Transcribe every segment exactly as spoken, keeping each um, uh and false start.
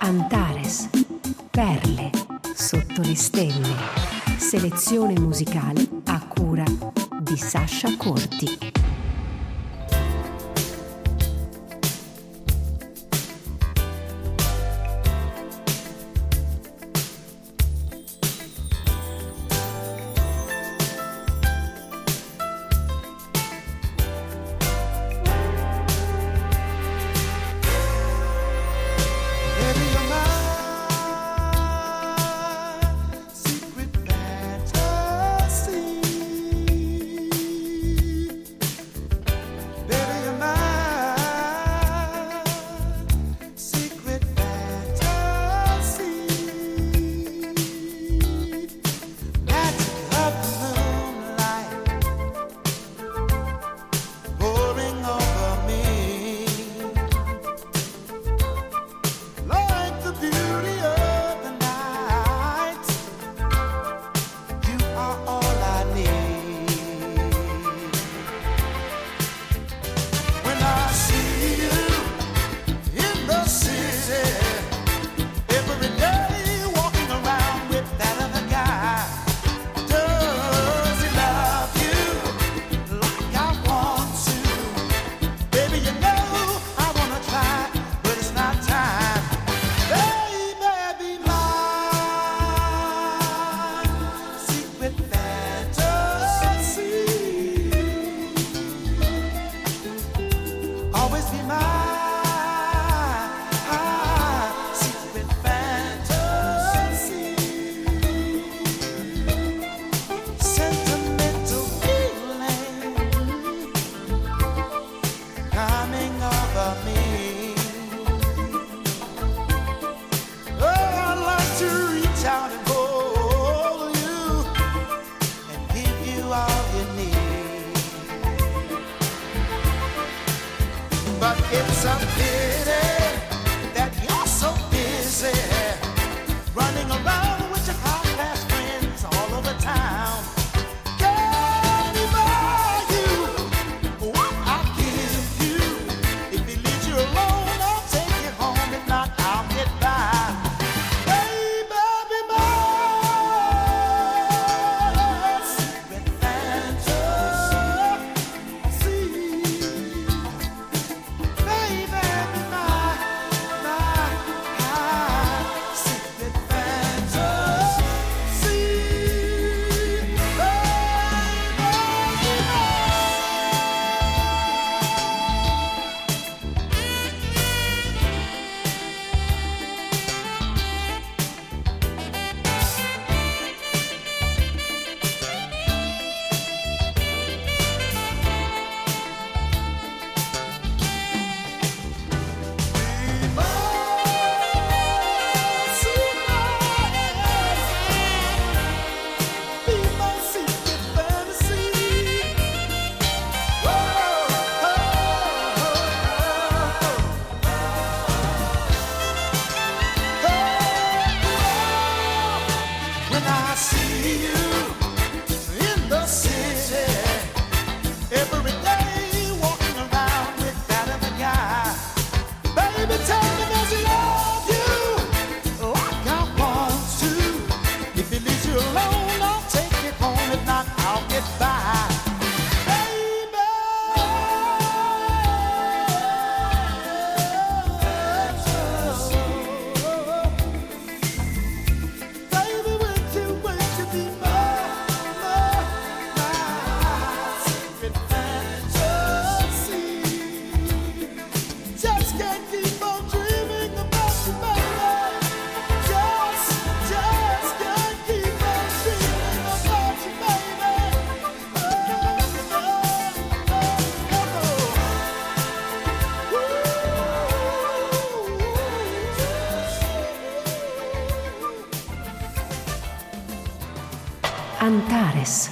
Antares, perle sotto le stelle, selezione musicale a cura di Sasha Corti. Antares.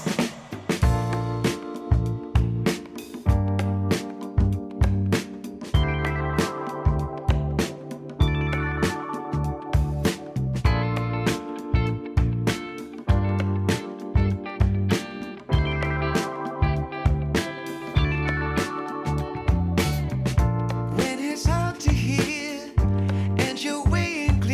When it's hard to hear and you're weighing clear.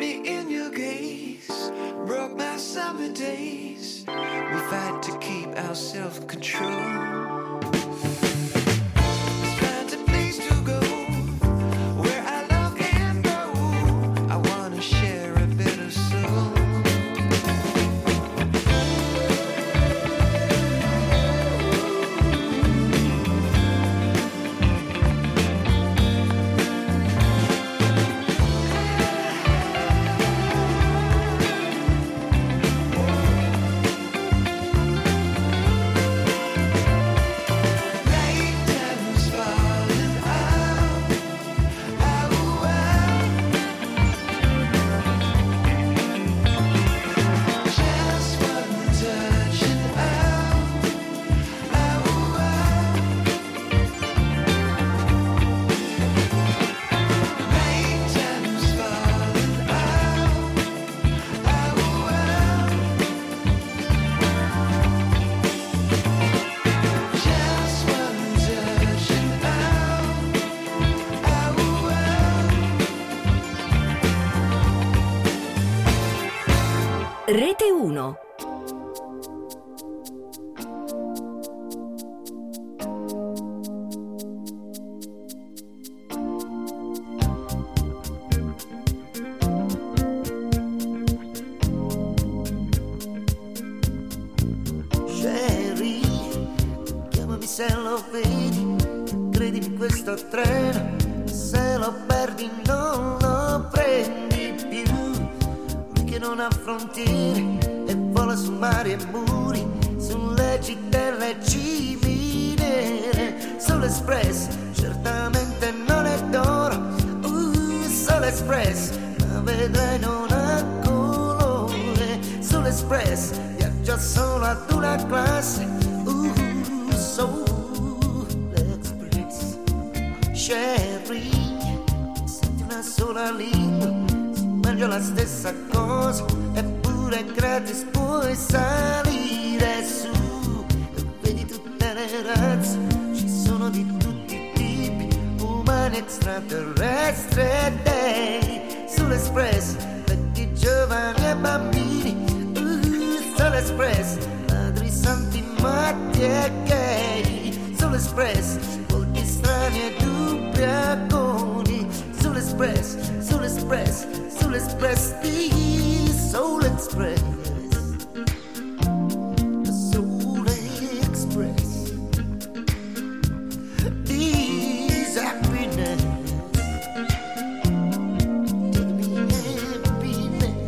me in your gaze, broke my summer days. We fight to keep our self-control. Rete uno. Sherry, chiamami se lo vedi, credimi questo treno, se lo perdi non lo prendi più. Che non ha frontiere e vola su mari e muri, sulle cittelle ciminiere. Sole Express certamente non è d'oro, uh, Sole Express, ma vedrai non ha colore. Sole Express viaggia solo ad una classe, uh, Sole Express. Sherry, senti una sola lingua, mangia la stessa cosa, eppure gratis puoi salire su. E vedi tutte le razze, ci sono di tutti i tipi, umani, extraterrestri e dei. Sull'Express, vecchi, giovani e bambini, uh, Sull'Express, padri, santi, matti e gay. Sull'Express, volti strani e ubriaconi. Sull'Express, Sull'Express, Sull'Express, the Soul Express, the Soul Express, this happiness, give me happiness.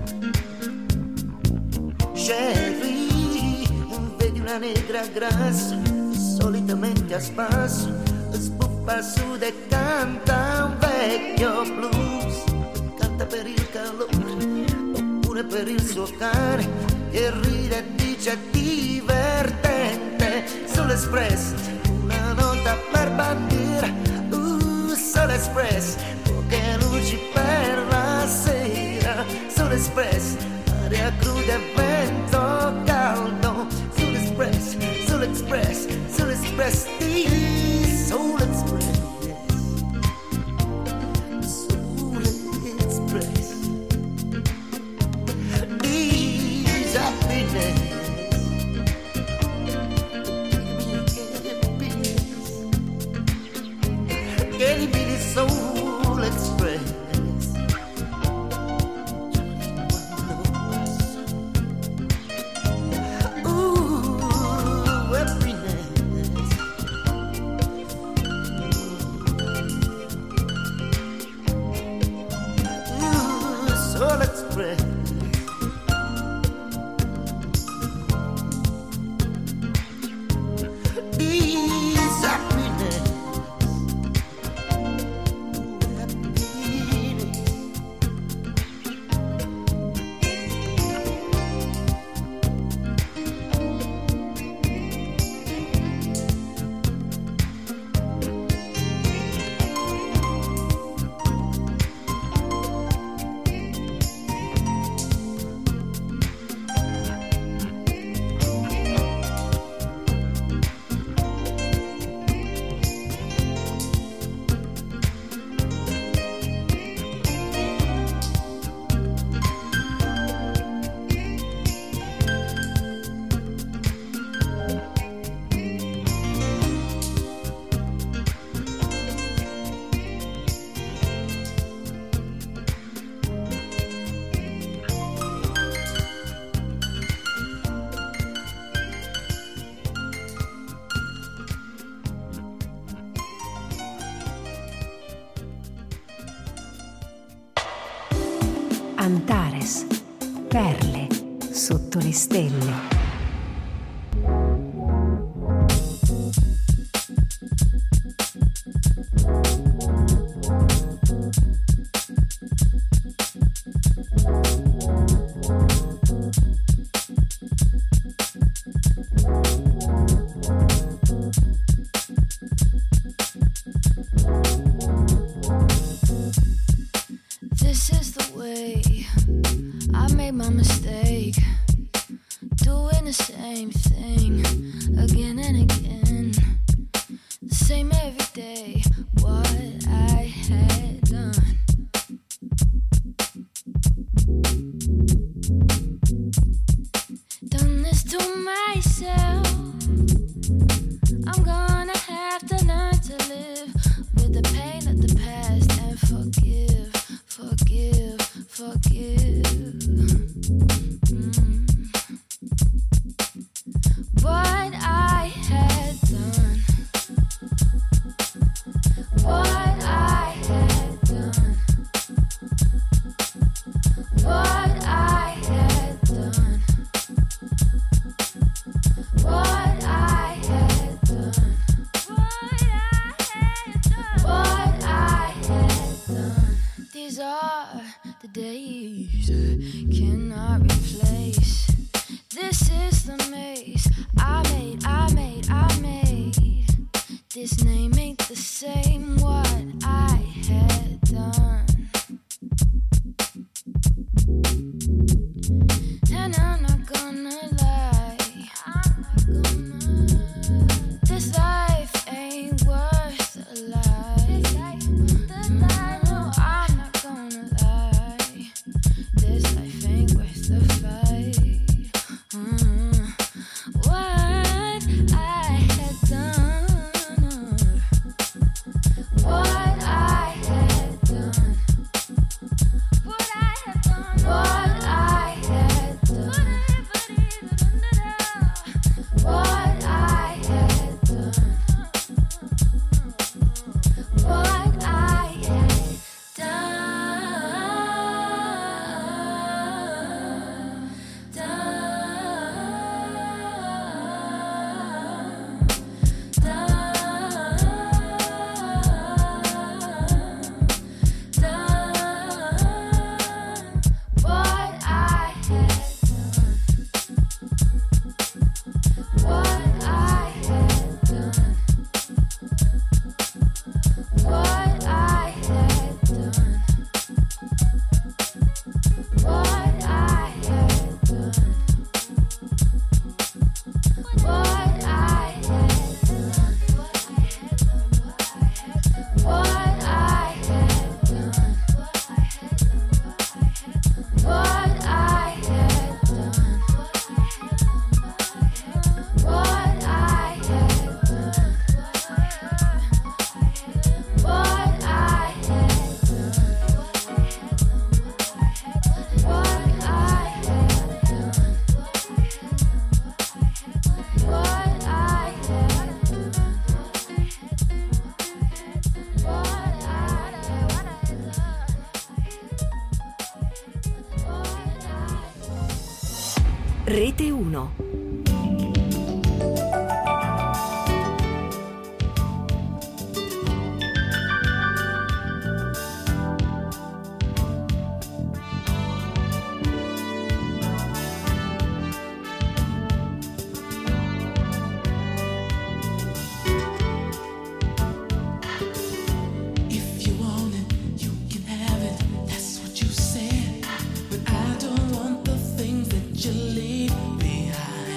Sherry, vedi una negra grassa, solitamente a spasso, sbuffa su e canta un vecchio blues. Per il calore oppure per il suo cane che ride e dice divertente. Sull'Express una nota per bandiera, uh, Sull'Express poche luci per la sera. Sull'Express aria cruda e vento caldo. Sull'Express, Sull'Express, Sull'Express, the Soul Express. Give me the Soul Express. Antares, perle sotto le stelle. This is the way I made my mistake, doing the same thing again and again, the same every day, what I had done. Done this to myself. I'm gonna have to learn to live with the pain of the past and forgive, forgive, forgive. Mm. What I had done, what I had done, what I had done, what I had done, what I had done. These are the days I cannot replace. This is the maze I made, I made, I made. This name ain't the same, what I had done. And I'm not gonna lie, I'm not gonna. This life ain't worth a life. No, I'm not gonna lie. This life ain't worth the fight. Mm. What I had done, what I had done, what I had done, what I had done, what I had done, what I had done, done, done, done, what I had done, what I had done, what I had done, what I had done, what I had done, what I had done, what I had done, what I had done, what I had done, what I had done, what I had Rete uno. If you want it, you can have it. That's what you said. But I don't want the things that you leave behind.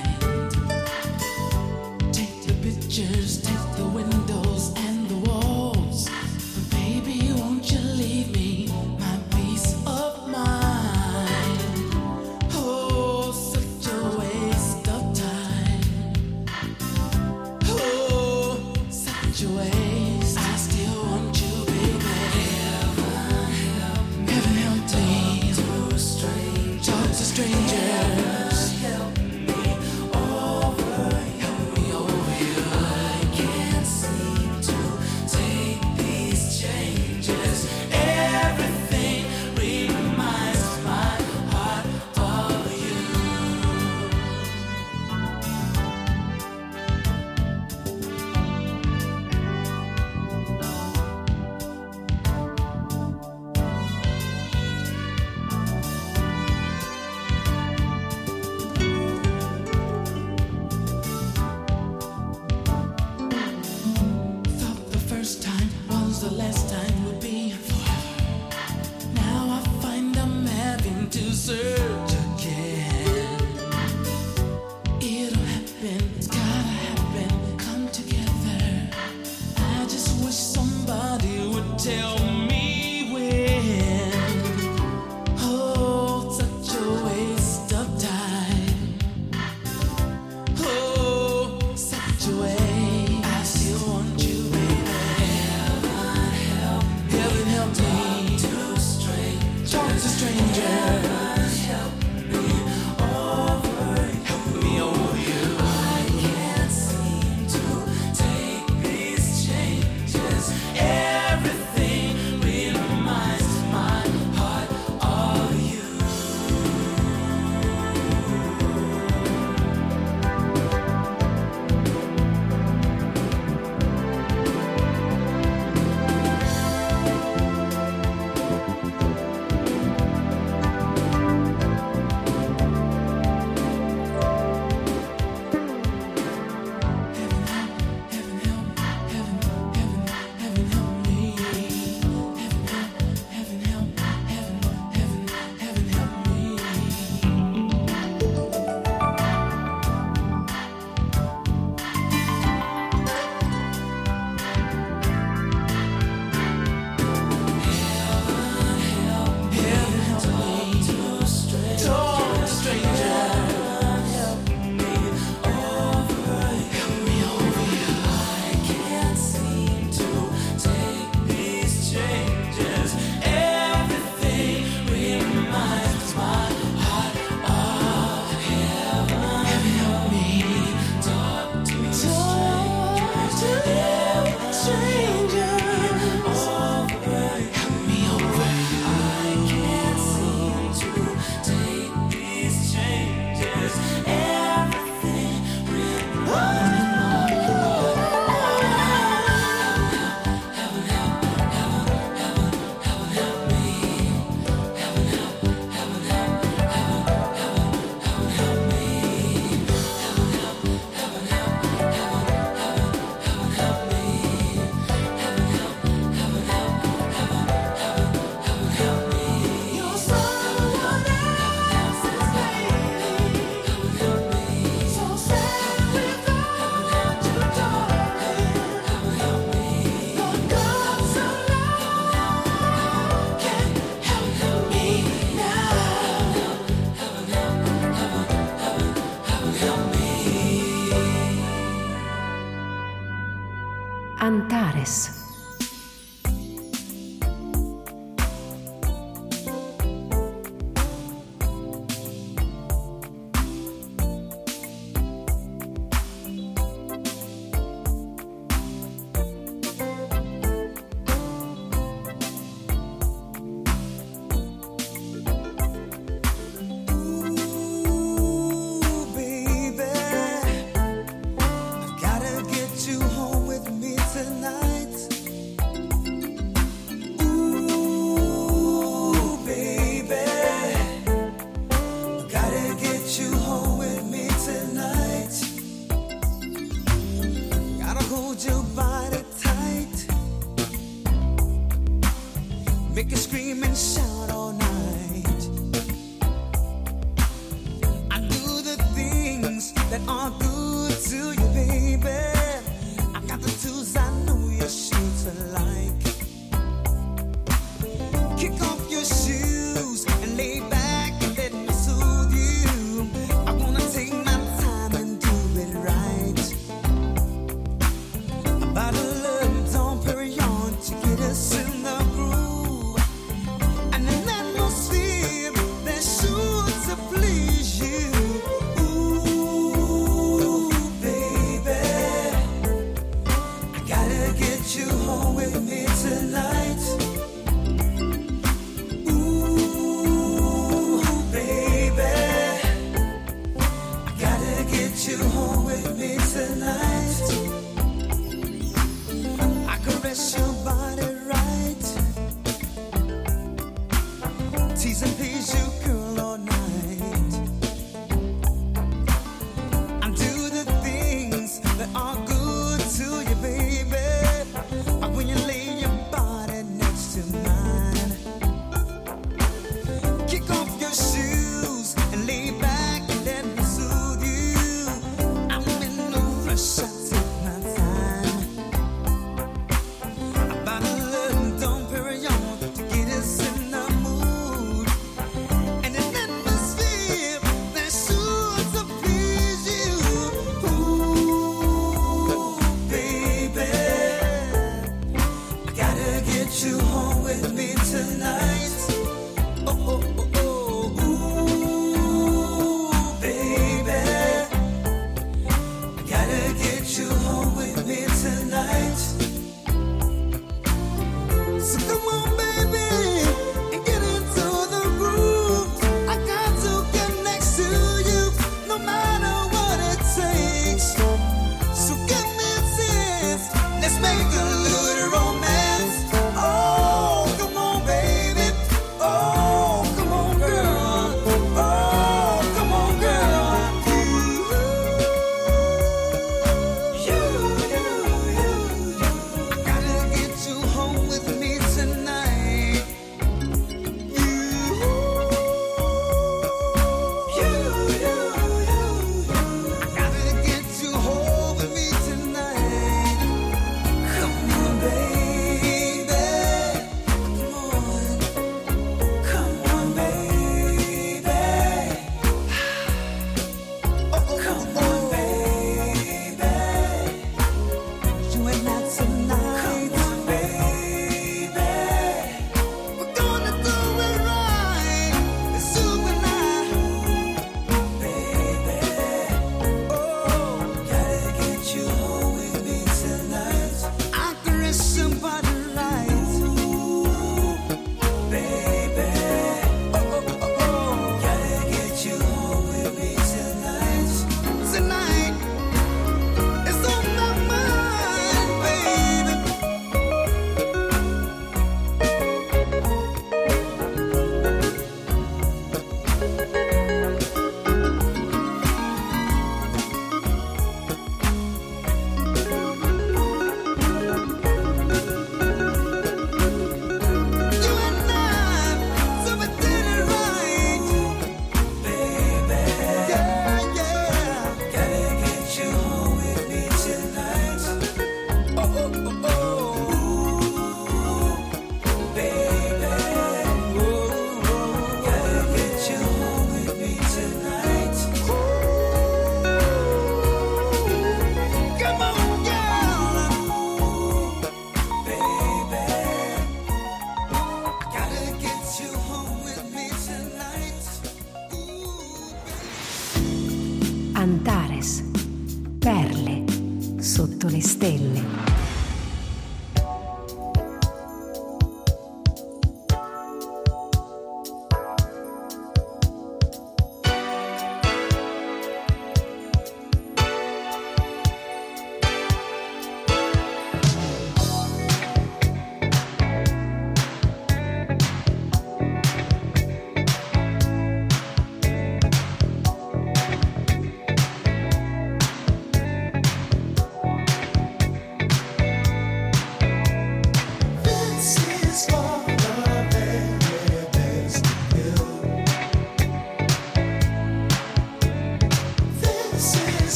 Antares, perle sotto le stelle.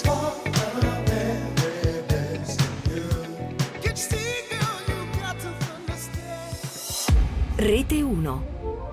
Rete uno.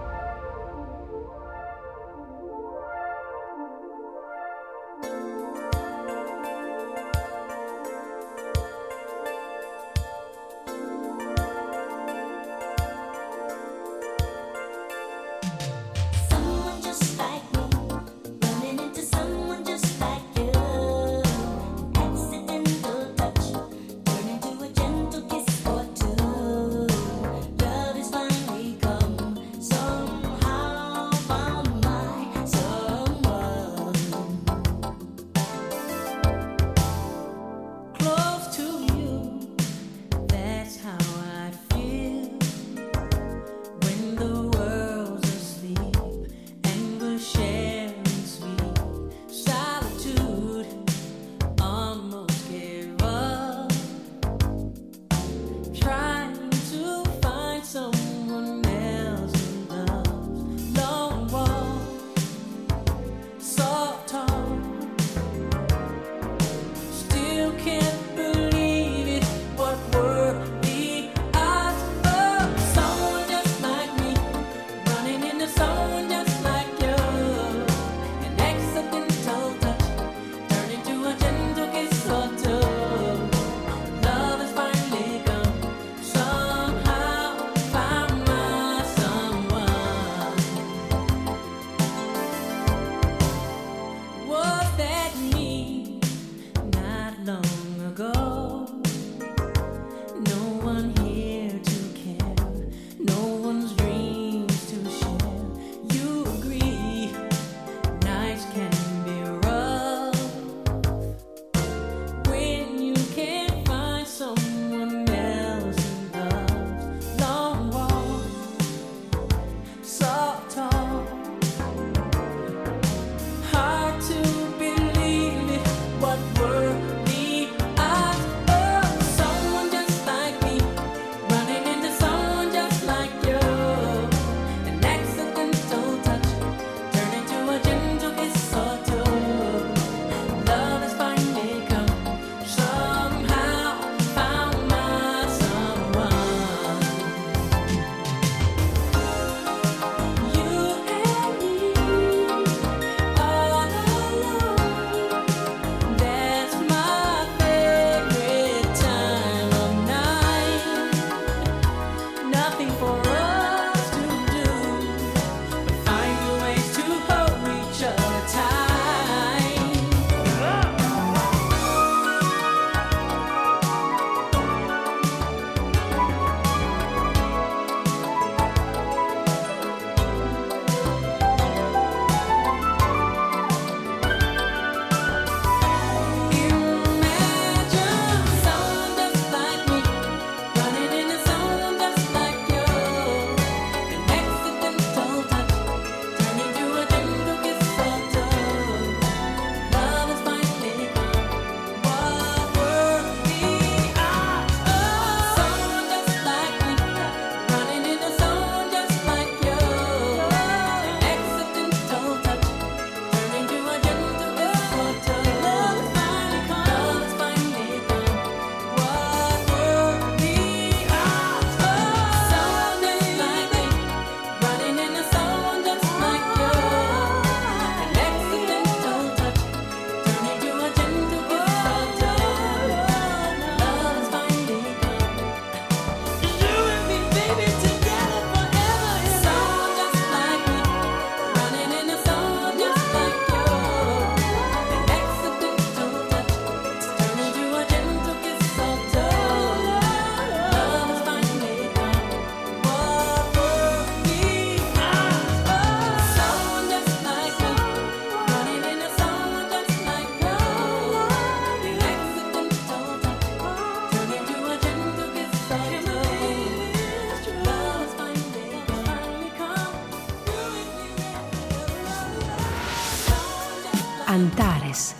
Antares,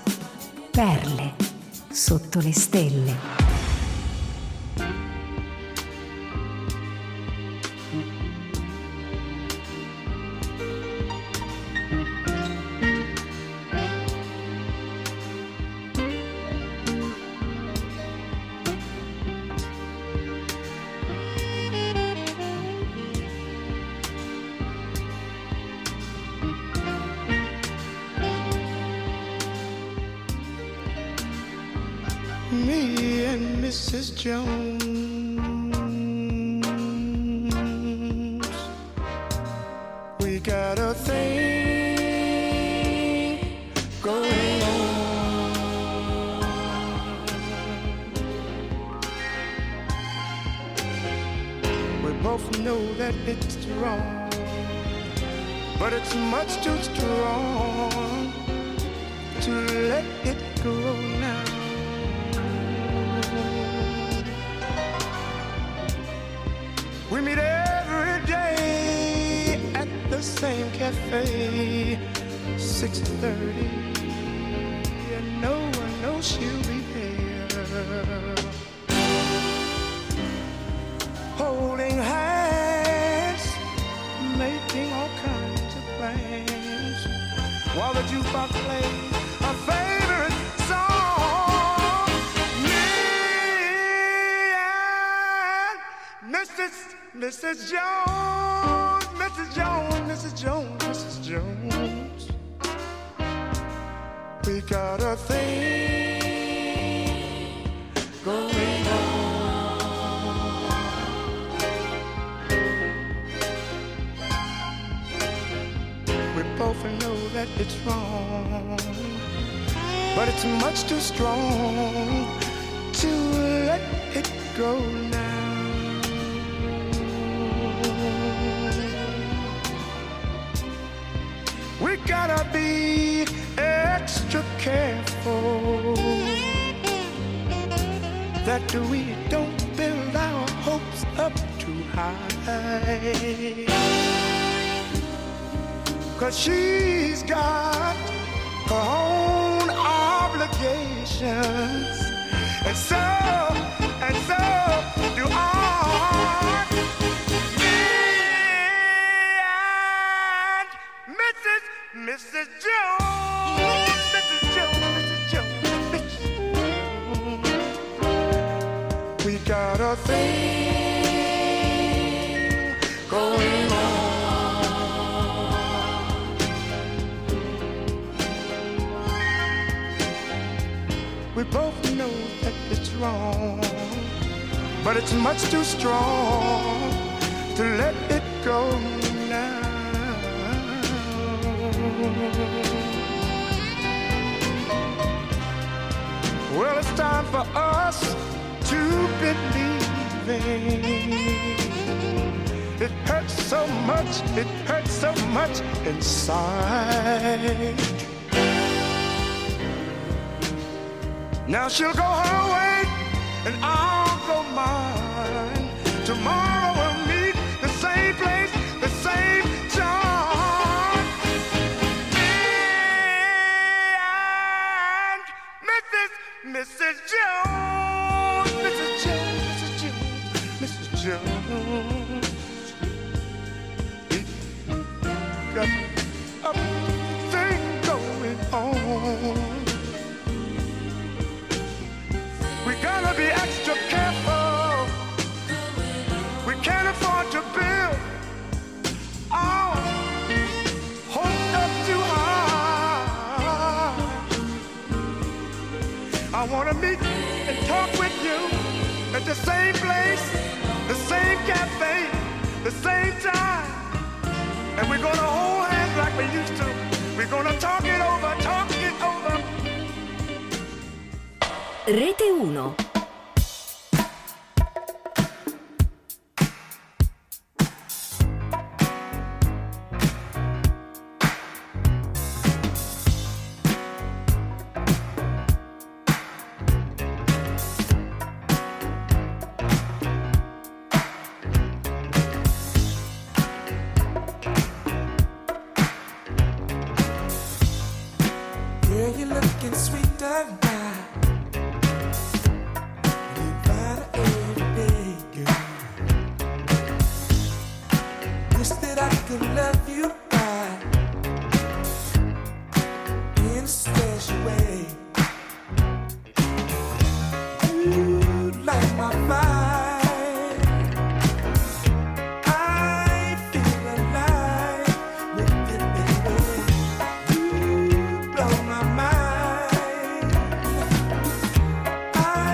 perle sotto le stelle. Me and Missus Jones, we got a thing going on. We both know that it's wrong, but it's much too strong to let it go now. We meet every day at the same cafe, six thirty, and no one knows she'll be there. Holding hands, making all kinds of plans, while the jukebox plays our favorite song. Me and Missus Missus Jones, Missus Jones, Missus Jones, Missus Jones, we got a thing going on. We both know that it's wrong, but it's much too strong to let it go now. We gotta be extra careful that we don't build our hopes up too high, 'cause she's got her own obligations, and so, and so do I. Missus Jones, Missus Jones, Missus Jones, Missus Jones, we got a thing going on. We both know that it's wrong, but it's much too strong to let it go now. Well, it's time for us to believe in. It hurts so much, it hurts so much inside. Now she'll go her way and I'll go mine. Tomorrow we'll meet the same place, the same time. Missus Jones, Missus Jones, Missus Jones, Missus Jones, we got a thing going on. We gotta be extra careful. We can't afford to build our hopes up too high. I wanna meet and talk with you at the same place, the same cafe, the same time. And we're gonna hold hands like we used to. We're gonna talk it over, talk it over. Rete uno. Girl, you're looking sweeter now. You find every day, girl. Wish that I could love you right in a special way. You light my fire. I feel alive with it, baby. You blow my mind. I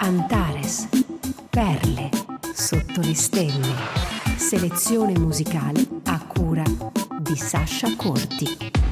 Antares, perle sotto le stelle. Selezione musicale a cura di Sasha Corti.